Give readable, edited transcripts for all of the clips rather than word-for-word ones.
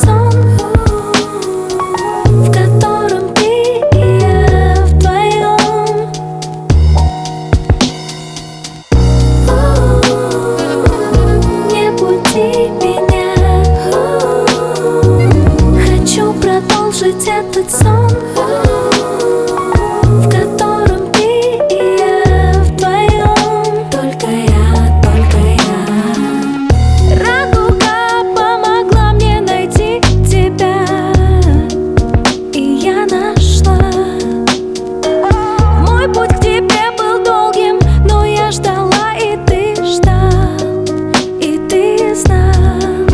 сон, в котором ты и я вдвоем. Не буди меня, хочу продолжить этот сон, в котором ты и я вдвоем. Только я, только я. Радуга помогла мне найти тебя, и я нашла. Мой путь к тебе был долгим, но я ждала, и ты ждал, и ты знал.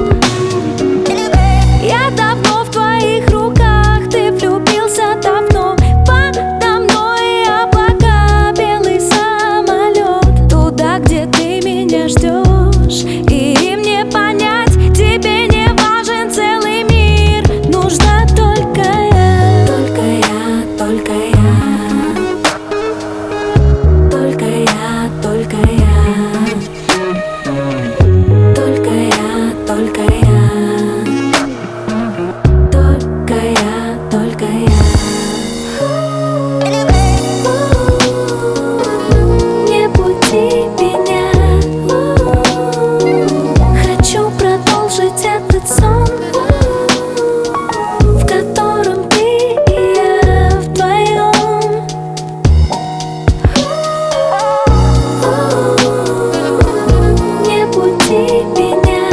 Я давно в твоих руках, ты влюбился давно. Подо мной облака, белый самолет, туда, где ты меня ждешь. И мне понять, тебе не важен целый мир, нужна только я. Только я, только я. Только я, только я. Только я, только я. Только я, только я. Не буди меня, хочу продолжить этот сон, в котором ты и я вдвоем. Не буди меня,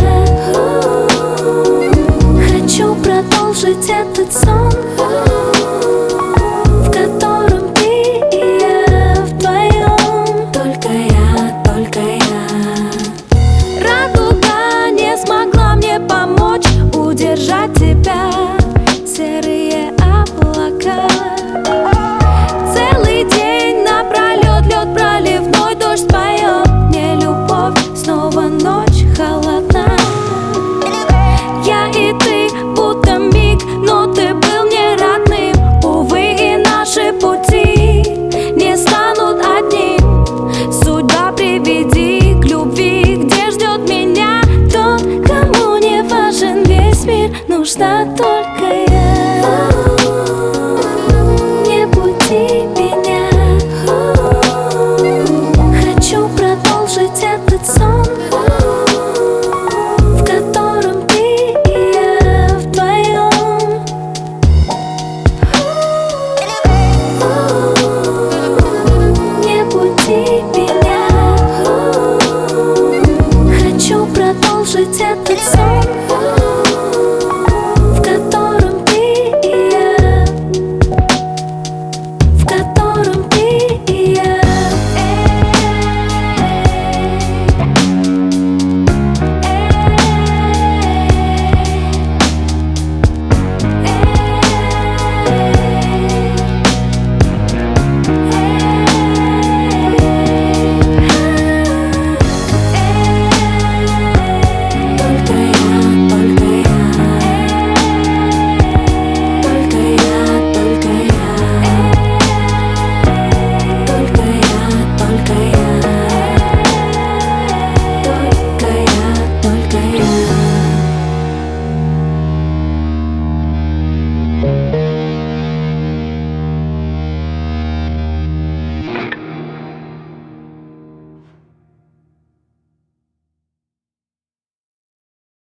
хочу продолжить этот сон, в котором ты и я вдвоем. Только я, только я. Радуга не смогла мне помочь удержать тебя, серые облака. Целый день напролет лед проливной, дождь поет мне любовь, снова ночь холодна. Я и ты будто миг, но ты был мне родным. Увы, и наши пути не станут одним. Судьба, приведи к любви, где ждет меня тот, кому не важен весь мир, нужна только я.